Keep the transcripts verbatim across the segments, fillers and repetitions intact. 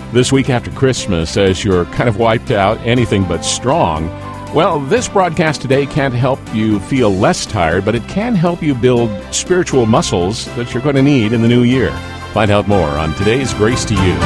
This week after Christmas, as you're kind of wiped out, anything but strong, well, this broadcast today can't help you feel less tired, but it can help you build spiritual muscles that you're going to need in the new year. Find out more on today's Grace to You.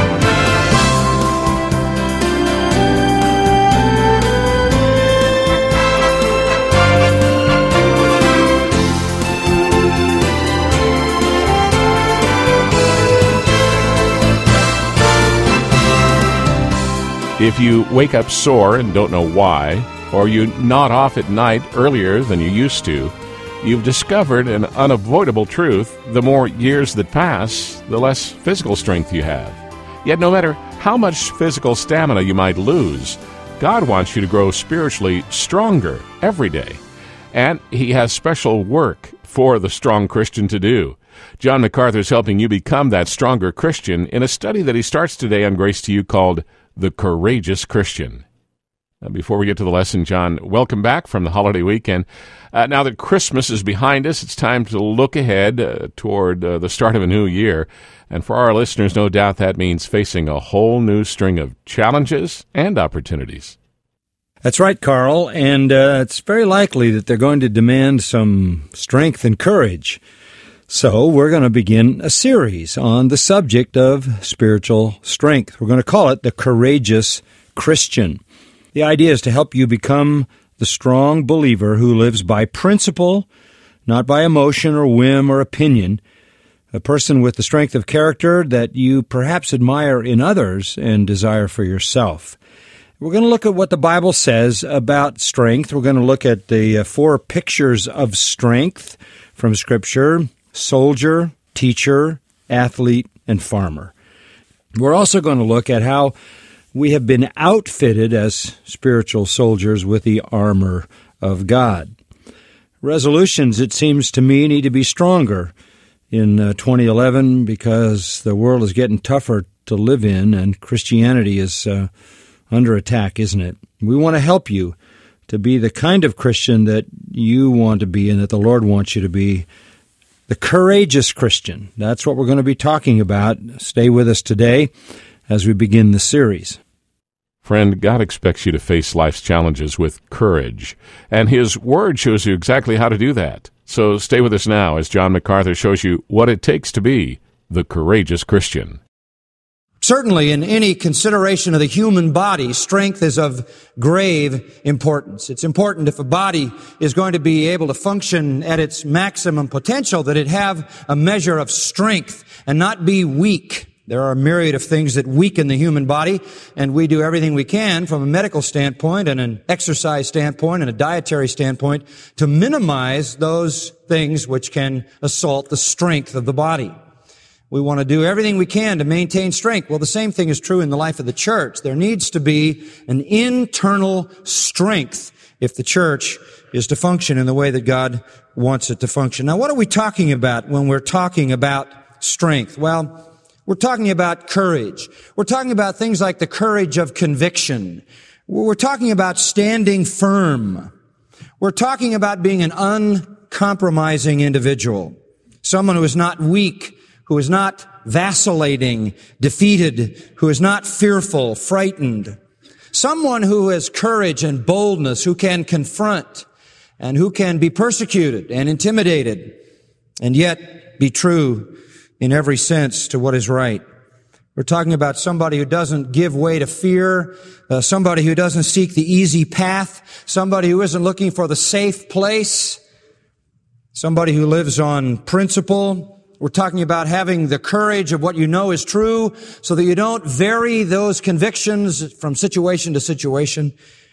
If you wake up sore and don't know why, or you nod off at night earlier than you used to, you've discovered an unavoidable truth: the more years that pass, the less physical strength you have. Yet no matter how much physical stamina you might lose, God wants you to grow spiritually stronger every day. And He has special work for the strong Christian to do. John MacArthur is helping you become that stronger Christian in a study that he starts today on Grace to You called The Courageous Christian. Now, before we get to the lesson, John, welcome back from the holiday weekend. Uh, now that Christmas is behind us, it's time to look ahead uh, toward uh, the start of a new year. And for our listeners, no doubt that means facing a whole new string of challenges and opportunities. That's right, Carl, and uh, it's very likely that they're going to demand some strength and courage. So we're going to begin a series on the subject of spiritual strength. We're going to call it The Courageous Christian. The idea is to help you become the strong believer who lives by principle, not by emotion or whim or opinion, a person with the strength of character that you perhaps admire in others and desire for yourself. We're going to look at what the Bible says about strength. We're going to look at the uh, four pictures of strength from Scripture: soldier, teacher, athlete, and farmer. We're also going to look at how we have been outfitted as spiritual soldiers with the armor of God. Resolutions, it seems to me, need to be stronger in uh, twenty eleven because the world is getting tougher to live in and Christianity is uh, under attack, isn't it? We want to help you to be the kind of Christian that you want to be and that the Lord wants you to be. The courageous Christian. That's what we're going to be talking about. Stay with us today as we begin the series. Friend, God expects you to face life's challenges with courage, and His Word shows you exactly how to do that. So stay with us now as John MacArthur shows you what it takes to be the courageous Christian. Certainly, in any consideration of the human body, strength is of grave importance. It's important if a body is going to be able to function at its maximum potential that it have a measure of strength and not be weak. There are a myriad of things that weaken the human body, and we do everything we can from a medical standpoint and an exercise standpoint and a dietary standpoint to minimize those things which can assault the strength of the body. We want to do everything we can to maintain strength. Well, the same thing is true in the life of the church. There needs to be an internal strength if the church is to function in the way that God wants it to function. Now, what are we talking about when we're talking about strength? Well, we're talking about courage. We're talking about things like the courage of conviction. We're talking about standing firm. We're talking about being an uncompromising individual, someone who is not weak, who is not vacillating, defeated, who is not fearful, frightened. Someone who has courage and boldness, who can confront and who can be persecuted and intimidated and yet be true in every sense to what is right. We're talking about somebody who doesn't give way to fear, uh, somebody who doesn't seek the easy path, somebody who isn't looking for the safe place, somebody who lives on principle. We're talking about having the courage of what you know is true so that you don't vary those convictions from situation to situation.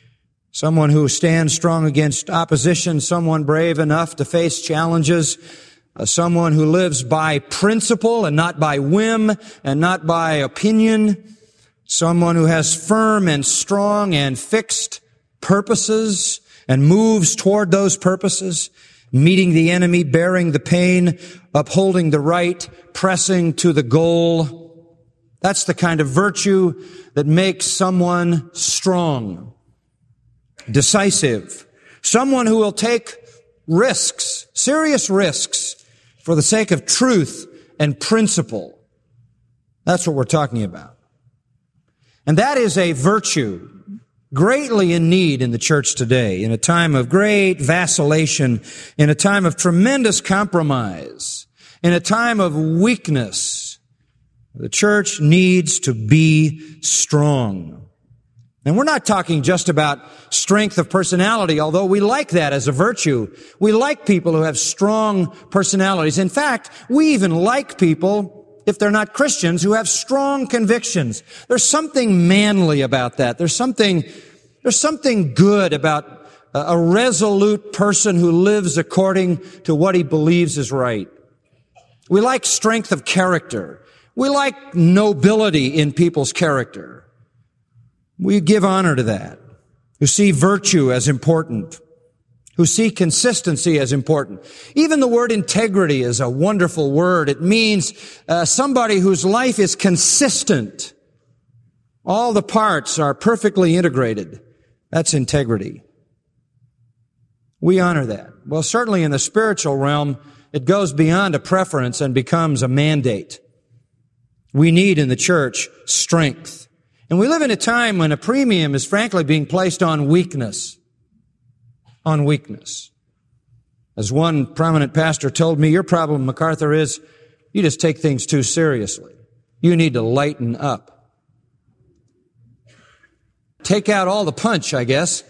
Someone who stands strong against opposition, someone brave enough to face challenges, uh, someone who lives by principle and not by whim and not by opinion, someone who has firm and strong and fixed purposes and moves toward those purposes, meeting the enemy, bearing the pain, upholding the right, pressing to the goal. That's the kind of virtue that makes someone strong, decisive, someone who will take risks, serious risks, for the sake of truth and principle. That's what we're talking about. And that is a virtue greatly in need in the church today, in a time of great vacillation, in a time of tremendous compromise, in a time of weakness. The church needs to be strong. And we're not talking just about strength of personality, although we like that as a virtue. We like people who have strong personalities. In fact, we even like people, if they're not Christians, who have strong convictions. There's something manly about that. There's something, there's something good about a resolute person who lives according to what he believes is right. We like strength of character. We like nobility in people's character. We give honor to that. Who see virtue as important. Who see consistency as important. Even the word integrity is a wonderful word. It means uh, somebody whose life is consistent. All the parts are perfectly integrated. That's integrity. We honor that. Well, certainly in the spiritual realm, it goes beyond a preference and becomes a mandate. We need in the church strength. And we live in a time when a premium is frankly being placed on weakness. On weakness. As one prominent pastor told me, your problem, MacArthur, is you just take things too seriously. You need to lighten up. Take out all the punch, I guess.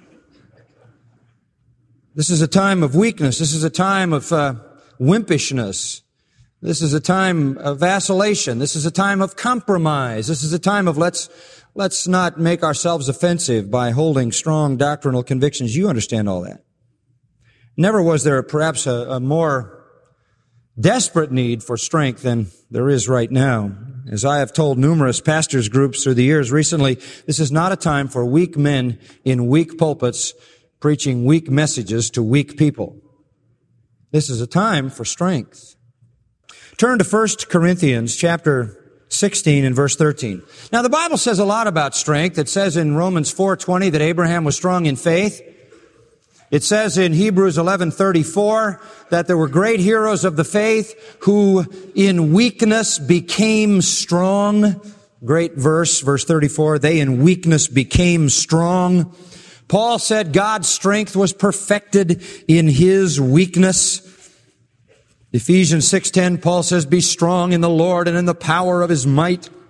This is a time of weakness. This is a time of uh, wimpishness. This is a time of vacillation. This is a time of compromise. This is a time of let's Let's not make ourselves offensive by holding strong doctrinal convictions. You understand all that. Never was there perhaps a, a more desperate need for strength than there is right now. As I have told numerous pastors' groups through the years recently, this is not a time for weak men in weak pulpits preaching weak messages to weak people. This is a time for strength. Turn to First Corinthians chapter sixteen and verse thirteen. Now the Bible says a lot about strength. It says in Romans four twenty that Abraham was strong in faith. It says in Hebrews eleven thirty-four that there were great heroes of the faith who in weakness became strong. Great verse, verse thirty-four. They in weakness became strong. Paul said God's strength was perfected in his weakness. Ephesians six ten, Paul says, be strong in the Lord and in the power of his might. The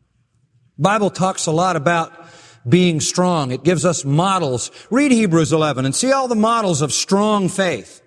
Bible talks a lot about being strong. It gives us models. Read Hebrews eleven and see all the models of strong faith.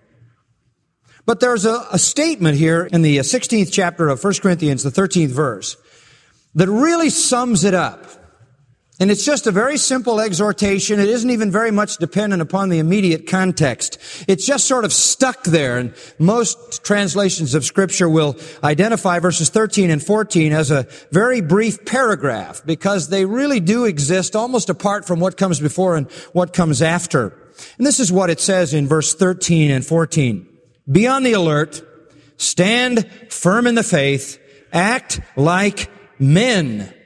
But there's a, a statement here in the sixteenth chapter of First Corinthians, the thirteenth verse, that really sums it up. And it's just a very simple exhortation. It isn't even very much dependent upon the immediate context. It's just sort of stuck there. And most translations of Scripture will identify verses thirteen and fourteen as a very brief paragraph because they really do exist almost apart from what comes before and what comes after. And this is what it says in verse thirteen and fourteen. Be on the alert, stand firm in the faith, act like men.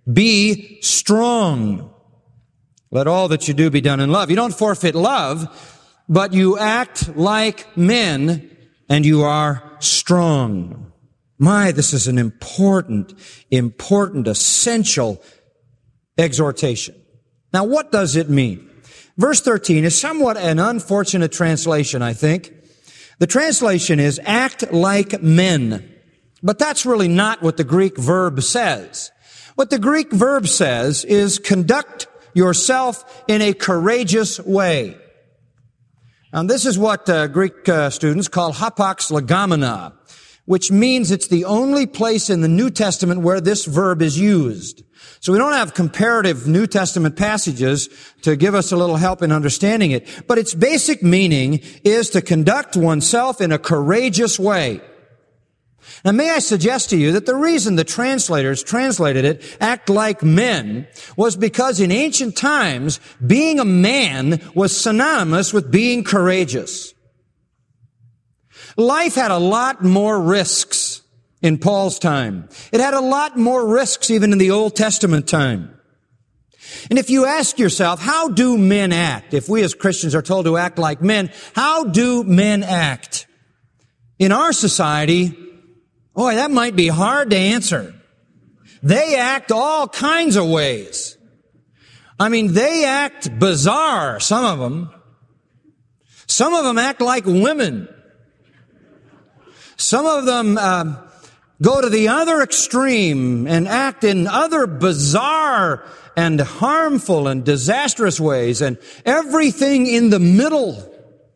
Be strong. Let all that you do be done in love. You don't forfeit love, but you act like men and you are strong. My, this is an important, important, essential exhortation. Now, what does it mean? Verse thirteen is somewhat an unfortunate translation, I think. The translation is act like men. But that's really not what the Greek verb says. What the Greek verb says is conduct yourself in a courageous way. And this is what uh, Greek uh, students call hapax legomena, which means it's the only place in the New Testament where this verb is used. So we don't have comparative New Testament passages to give us a little help in understanding it. But its basic meaning is to conduct oneself in a courageous way. Now, may I suggest to you that the reason the translators translated it, act like men, was because in ancient times, being a man was synonymous with being courageous. Life had a lot more risks in Paul's time. It had a lot more risks even in the Old Testament time. And if you ask yourself, how do men act? If we as Christians are told to act like men, how do men act? In our society, boy, that might be hard to answer. they act all kinds of ways. I mean, they act bizarre, some of them. Some of them act like women. Some of them uh, go to the other extreme and act in other bizarre and harmful and disastrous ways, and everything in the middle.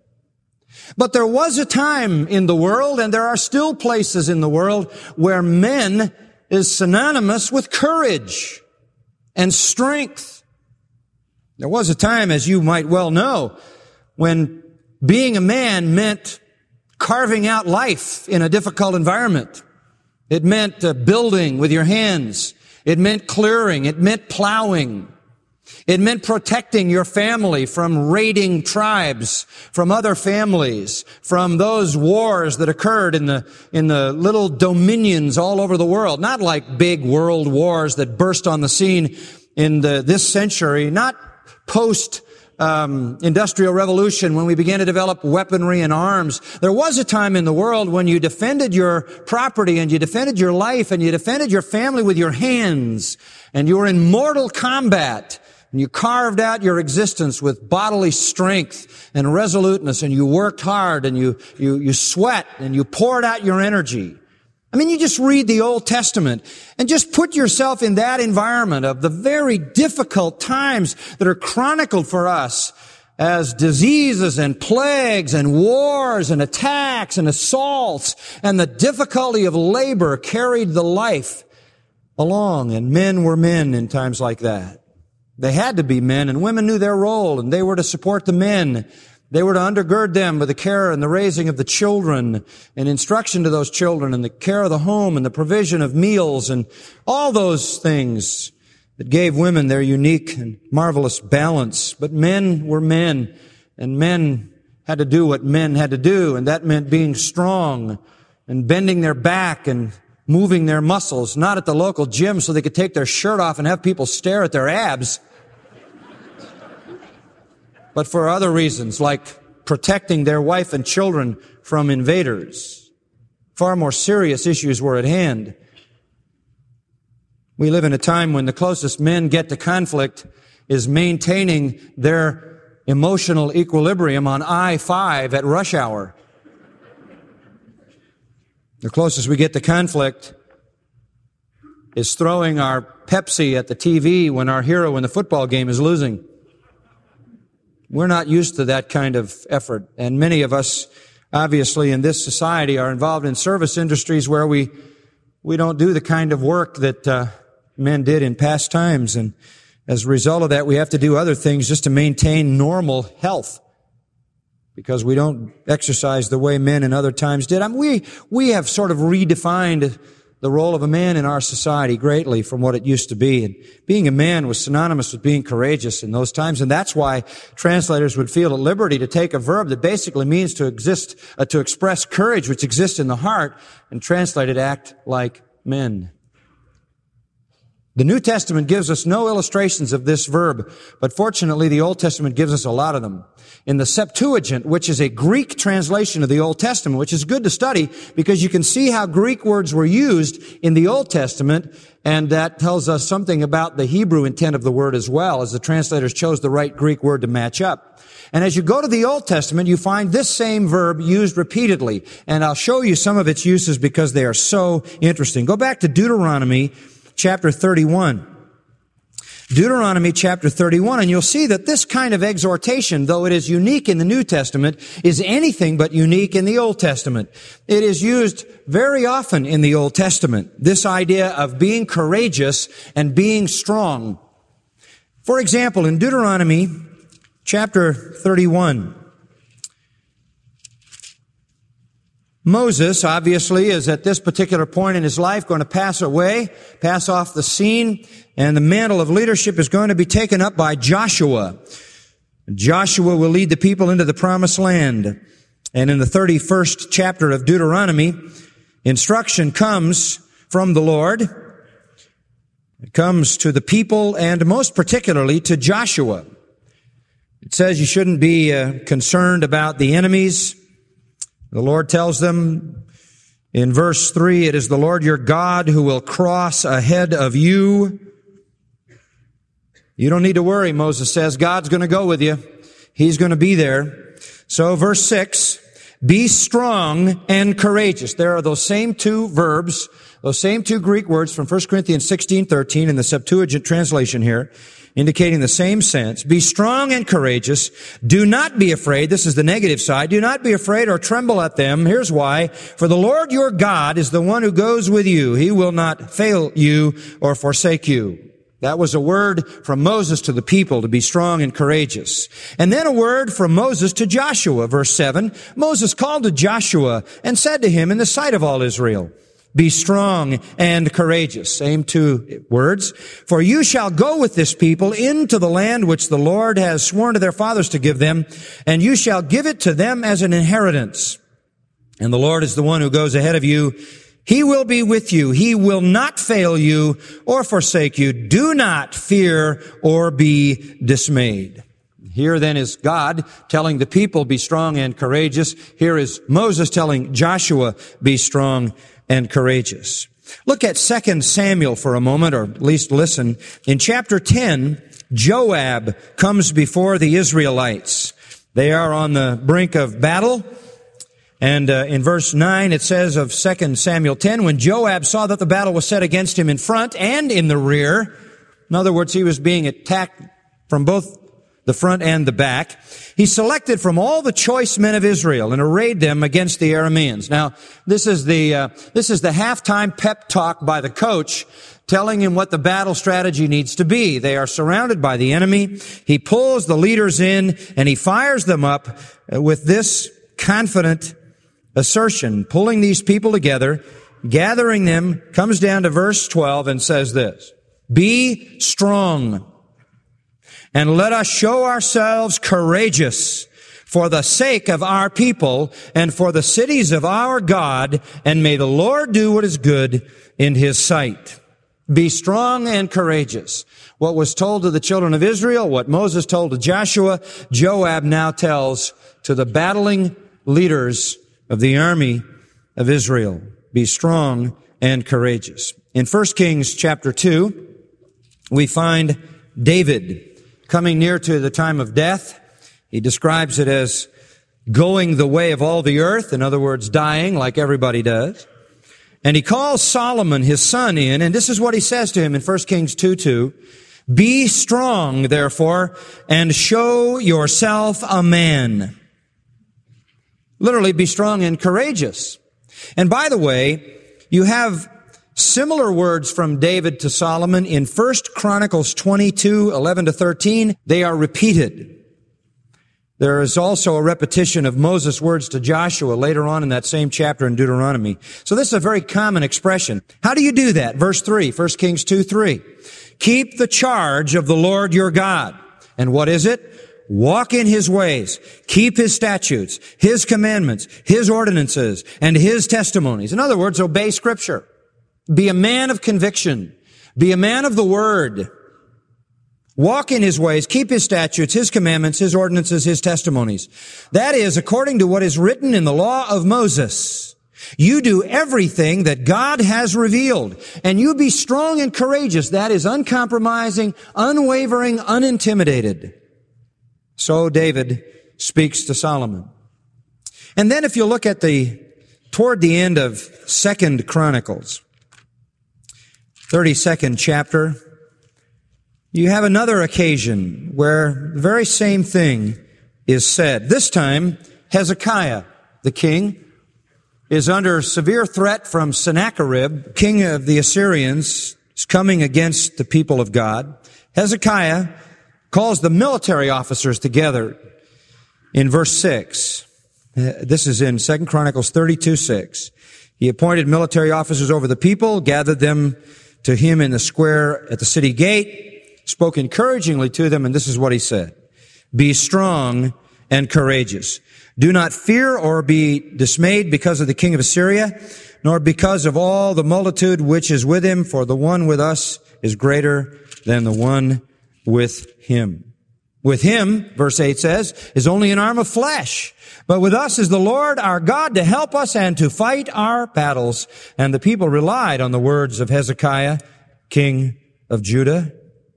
But there was a time in the world, and there are still places in the world, where men is synonymous with courage and strength. There was a time, as you might well know, when being a man meant carving out life in a difficult environment. It meant uh, building with your hands. It meant clearing. It meant plowing. It meant protecting your family from raiding tribes, from other families, from those wars that occurred in the, in the little dominions all over the world. Not like big world wars that burst on the scene in the, this century, not post Um, industrial revolution, when we began to develop weaponry and arms. There was a time in the world when you defended your property and you defended your life and you defended your family with your hands, and you were in mortal combat, and you carved out your existence with bodily strength and resoluteness, and you worked hard, and you, you, you sweat, and you poured out your energy. I mean, you just read the Old Testament and just put yourself in that environment of the very difficult times that are chronicled for us as diseases and plagues and wars and attacks and assaults, and the difficulty of labor carried the life along, and men were men in times like that. They had to be men, and women knew their role, and they were to support the men. They were to undergird them with the care and the raising of the children and instruction to those children and the care of the home and the provision of meals and all those things that gave women their unique and marvelous balance. But men were men, and men had to do what men had to do, and that meant being strong and bending their back and moving their muscles, not at the local gym so they could take their shirt off and have people stare at their abs, but for other reasons, like protecting their wife and children from invaders. Far more serious issues were at hand. We live in a time when the closest men get to conflict is maintaining their emotional equilibrium on I five at rush hour. The closest we get to conflict is throwing our Pepsi at the T V when our hero in the football game is losing. We're not used to that kind of effort. And many of us, obviously, in this society are involved in service industries where we, we don't do the kind of work that uh, men did in past times. And as a result of that, we have to do other things just to maintain normal health, because we don't exercise the way men in other times did. I mean, we, we have sort of redefined the role of a man in our society greatly from what it used to be. And being a man was synonymous with being courageous in those times. And that's why translators would feel at liberty to take a verb that basically means to exist, uh, to express courage, which exists in the heart, and translate it act like men. The New Testament gives us no illustrations of this verb, but fortunately the Old Testament gives us a lot of them. In the Septuagint, which is a Greek translation of the Old Testament, which is good to study because you can see how Greek words were used in the Old Testament, and that tells us something about the Hebrew intent of the word as well, as the translators chose the right Greek word to match up. And as you go to the Old Testament, you find this same verb used repeatedly, and I'll show you some of its uses because they are so interesting. Go back to Deuteronomy chapter thirty-one. Deuteronomy chapter thirty-one, and you'll see that this kind of exhortation, though it is unique in the New Testament, is anything but unique in the Old Testament. It is used very often in the Old Testament, this idea of being courageous and being strong. For example, in Deuteronomy chapter thirty-one, Moses, obviously, is at this particular point in his life going to pass away, pass off the scene, and the mantle of leadership is going to be taken up by Joshua. Joshua will lead the people into the promised land. And in the thirty-first chapter of Deuteronomy, instruction comes from the Lord. It comes to the people and most particularly to Joshua. It says you shouldn't be uh, concerned about the enemies. The Lord tells them In verse three, it is the Lord your God who will cross ahead of you. You don't need to worry, Moses says. God's going to go with you. He's going to be there. So verse six, be strong and courageous. There are those same two verbs, those same two Greek words from First Corinthians sixteen thirteen in the Septuagint translation here, indicating the same sense. Be strong and courageous. Do not be afraid. This is the negative side. Do not be afraid or tremble at them. Here's why. For the Lord your God is the one who goes with you. He will not fail you or forsake you. That was a word from Moses to the people to be strong and courageous. And then a word from Moses to Joshua, verse seven. Moses called to Joshua and said to him in the sight of all Israel, be strong and courageous. Same two words. For you shall go with this people into the land which the Lord has sworn to their fathers to give them, and you shall give it to them as an inheritance. And the Lord is the one who goes ahead of you. He will be with you. He will not fail you or forsake you. Do not fear or be dismayed. Here then is God telling the people, be strong and courageous. Here is Moses telling Joshua, be strong and courageous. Look at Second Samuel for a moment, or at least listen. In chapter ten, Joab comes before the Israelites. They are on the brink of battle. And uh, in verse nine, it says of Second Samuel ten, when Joab saw that the battle was set against him in front and in the rear, in other words, he was being attacked from both the front and the back, he selected from all the choice men of Israel and arrayed them against the Arameans. Now, this is the uh, this is the halftime pep talk by the coach, telling him what the battle strategy needs to be. They are surrounded by the enemy. He pulls the leaders in and he fires them up with this confident assertion, pulling these people together, gathering them, comes down to verse twelve and says this, be strong and let us show ourselves courageous for the sake of our people and for the cities of our God, and may the Lord do what is good in His sight. Be strong and courageous. What was told to the children of Israel, what Moses told to Joshua, Joab now tells to the battling leaders of the army of Israel. Be strong and courageous. In First Kings chapter two, we find David coming near to the time of death. He describes it as going the way of all the earth, in other words, dying like everybody does. And he calls Solomon, his son, in, and this is what he says to him in First Kings two two. Be strong, therefore, and show yourself a man. Literally, be strong and courageous. And by the way, you have similar words from David to Solomon in First Chronicles twenty-two, eleven to thirteen. They are repeated. There is also a repetition of Moses' words to Joshua later on in that same chapter in Deuteronomy. So this is a very common expression. How do you do that? Verse three, First Kings two three. Keep the charge of the Lord your God. And what is it? Walk in His ways, keep His statutes, His commandments, His ordinances, and His testimonies. In other words, obey Scripture. Be a man of conviction. Be a man of the Word. Walk in His ways, keep His statutes, His commandments, His ordinances, His testimonies. That is according to what is written in the law of Moses. You do everything that God has revealed, and you be strong and courageous. That is uncompromising, unwavering, unintimidated. So David speaks to Solomon. And then if you look at the, toward the end of Second Chronicles, thirty-second chapter, you have another occasion where the very same thing is said. This time, Hezekiah, the king, is under severe threat from Sennacherib, king of the Assyrians, is coming against the people of God. Hezekiah calls the military officers together in verse six. This is in Second Chronicles thirty-two six. He appointed military officers over the people, gathered them to him in the square at the city gate, spoke encouragingly to them, and this is what he said. Be strong and courageous. Do not fear or be dismayed because of the king of Assyria, nor because of all the multitude which is with him, for the one with us is greater than the one with him. With him, verse eight says, is only an arm of flesh. But with us is the Lord our God to help us and to fight our battles. And the people relied on the words of Hezekiah, king of Judah.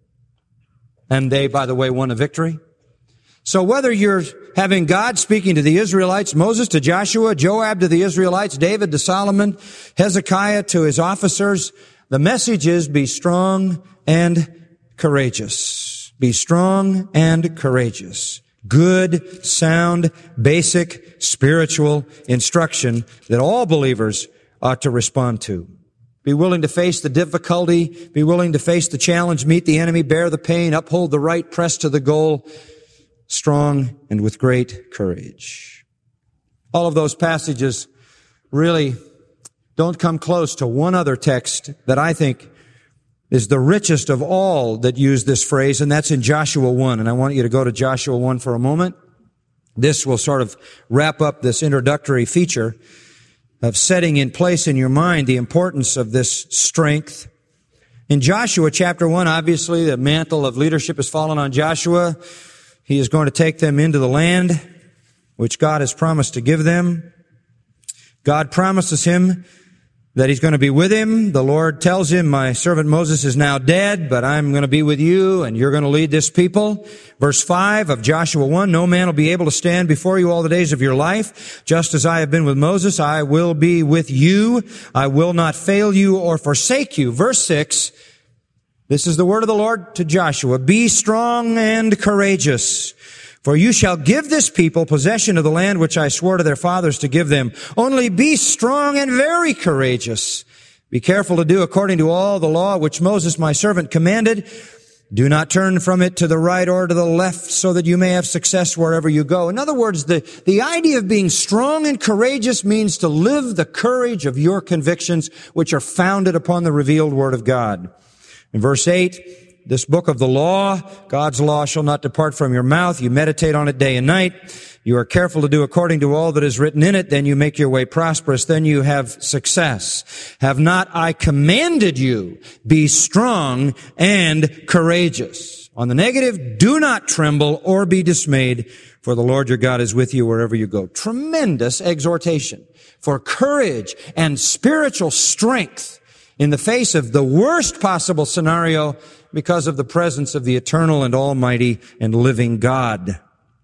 And they, by the way, won a victory. So whether you're having God speaking to the Israelites, Moses to Joshua, Joab to the Israelites, David to Solomon, Hezekiah to his officers, the message is be strong and courageous. Be strong and courageous. Good, sound, basic, spiritual instruction that all believers ought to respond to. Be willing to face the difficulty, be willing to face the challenge, meet the enemy, bear the pain, uphold the right, press to the goal, strong and with great courage. All of those passages really don't come close to one other text that I think is the richest of all that use this phrase, and that's in Joshua one. And I want you to go to Joshua one for a moment. This will sort of wrap up this introductory feature of setting in place in your mind the importance of this strength. In Joshua chapter one, obviously the mantle of leadership has fallen on Joshua. He is going to take them into the land which God has promised to give them. God promises him that he's going to be with him. The Lord tells him, my servant Moses is now dead, but I'm going to be with you and you're going to lead this people. Verse five of Joshua one, no man will be able to stand before you all the days of your life. Just as I have been with Moses, I will be with you. I will not fail you or forsake you. Verse six, this is the word of the Lord to Joshua. Be strong and courageous, for you shall give this people possession of the land which I swore to their fathers to give them. Only be strong and very courageous. Be careful to do according to all the law which Moses my servant commanded. Do not turn from it to the right or to the left, so that you may have success wherever you go. In other words, the, the idea of being strong and courageous means to live the courage of your convictions, which are founded upon the revealed Word of God. In verse eight, this book of the law, God's law shall not depart from your mouth. You meditate on it day and night. You are careful to do according to all that is written in it. Then you make your way prosperous. Then you have success. Have not I commanded you? Be strong and courageous. On the negative, do not tremble or be dismayed, for the Lord your God is with you wherever you go. Tremendous exhortation for courage and spiritual strength in the face of the worst possible scenario, because of the presence of the eternal and almighty and living God.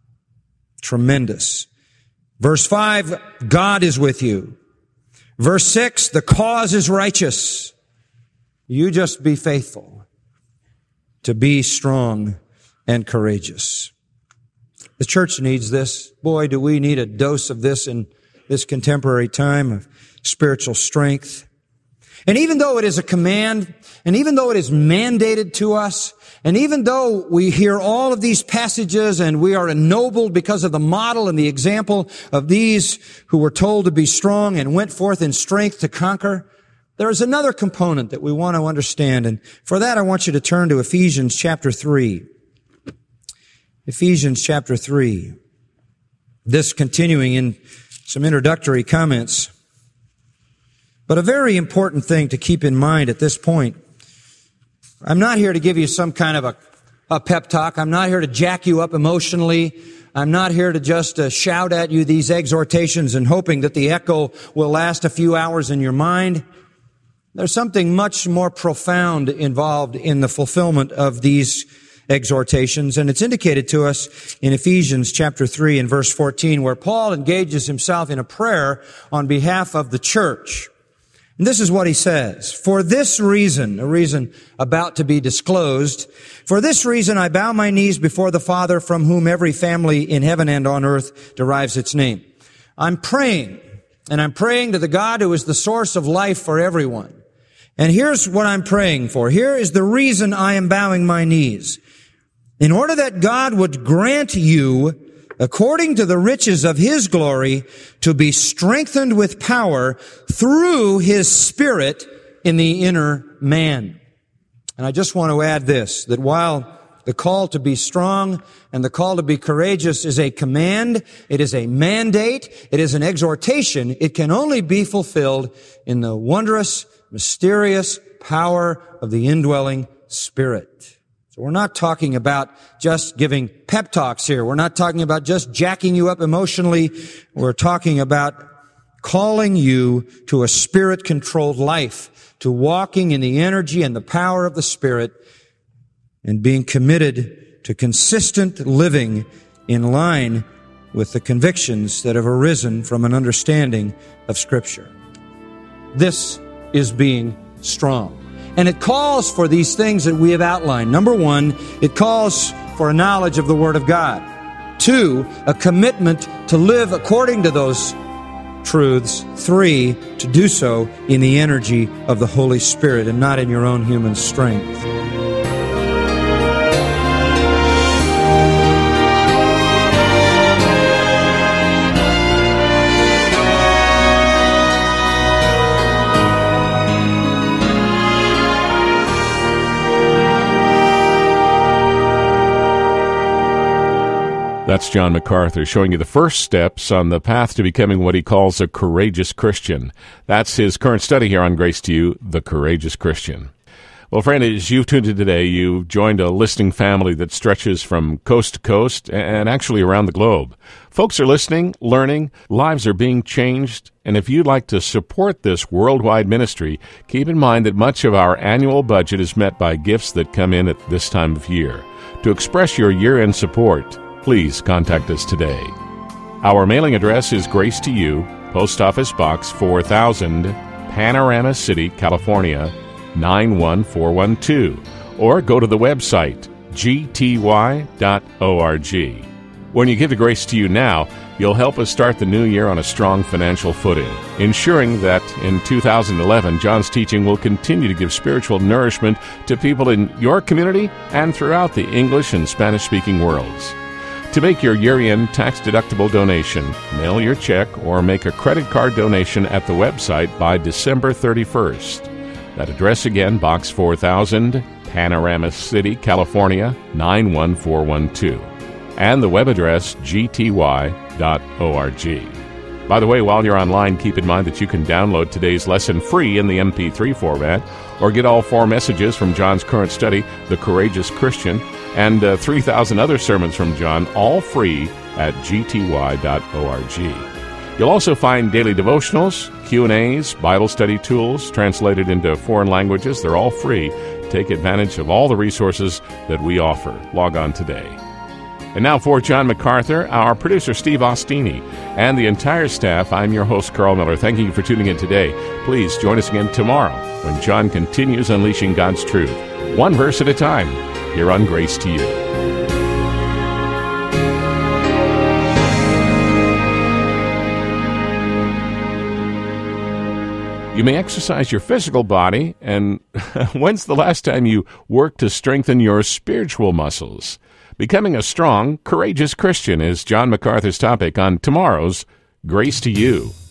Tremendous. Verse five, God is with you. Verse six, the cause is righteous. You just be faithful to be strong and courageous. The church needs this. Boy, do we need a dose of this in this contemporary time of spiritual strength. And even though it is a command, and even though it is mandated to us, and even though we hear all of these passages and we are ennobled because of the model and the example of these who were told to be strong and went forth in strength to conquer, there is another component that we want to understand. And for that, I want you to turn to Ephesians chapter three. Ephesians chapter three. This continuing in some introductory comments. But a very important thing to keep in mind at this point, I'm not here to give you some kind of a, a pep talk. I'm not here to jack you up emotionally. I'm not here to just uh, shout at you these exhortations and hoping that the echo will last a few hours in your mind. There's something much more profound involved in the fulfillment of these exhortations, and it's indicated to us in Ephesians chapter three and verse fourteen, where Paul engages himself in a prayer on behalf of the church. And this is what he says. For this reason, a reason about to be disclosed, for this reason I bow my knees before the Father, from whom every family in heaven and on earth derives its name. I'm praying, and I'm praying to the God who is the source of life for everyone. And here's what I'm praying for. Here is the reason I am bowing my knees. In order that God would grant you, according to the riches of His glory, to be strengthened with power through His Spirit in the inner man. And I just want to add this, that while the call to be strong and the call to be courageous is a command, it is a mandate, it is an exhortation, it can only be fulfilled in the wondrous, mysterious power of the indwelling Spirit. It's So we're not talking about just giving pep talks here. We're not talking about just jacking you up emotionally. We're talking about calling you to a Spirit-controlled life, to walking in the energy and the power of the Spirit, and being committed to consistent living in line with the convictions that have arisen from an understanding of Scripture. This is being strong. And it calls for these things that we have outlined. Number one, it calls for a knowledge of the Word of God. Two, a commitment to live according to those truths. Three, to do so in the energy of the Holy Spirit and not in your own human strength. That's John MacArthur showing you the first steps on the path to becoming what he calls a courageous Christian. That's his current study here on Grace to You, The Courageous Christian. Well, friend, as you've tuned in today, you've joined a listening family that stretches from coast to coast and actually around the globe. Folks are listening, learning, lives are being changed, and if you'd like to support this worldwide ministry, keep in mind that much of our annual budget is met by gifts that come in at this time of year. To express your year-end support, please contact us today. Our mailing address is Grace to You, Post Office Box four thousand, Panorama City, California, nine one four one two, or go to the website, g t y dot org. When you give to Grace to You now, you'll help us start the new year on a strong financial footing, ensuring that in two thousand eleven, John's teaching will continue to give spiritual nourishment to people in your community and throughout the English and Spanish-speaking worlds. To make your year-end tax-deductible donation, mail your check or make a credit card donation at the website by December thirty-first. That address again, Box four thousand, Panorama City, California, nine one four one two. And the web address, g t y dot org. By the way, while you're online, keep in mind that you can download today's lesson free in the M P three format, or get all four messages from John's current study, The Courageous Christian, and uh, three thousand other sermons from John, all free at g t y dot org. You'll also find daily devotionals, Q and A's, Bible study tools translated into foreign languages. They're all free. Take advantage of all the resources that we offer. Log on today. And now for John MacArthur, our producer Steve Ostini, and the entire staff, I'm your host, Carl Miller. Thank you for tuning in today. Please join us again tomorrow when John continues unleashing God's truth, one verse at a time, here on Grace to You. You may exercise your physical body, and when's the last time you worked to strengthen your spiritual muscles? Becoming a strong, courageous Christian is John MacArthur's topic on tomorrow's Grace to You.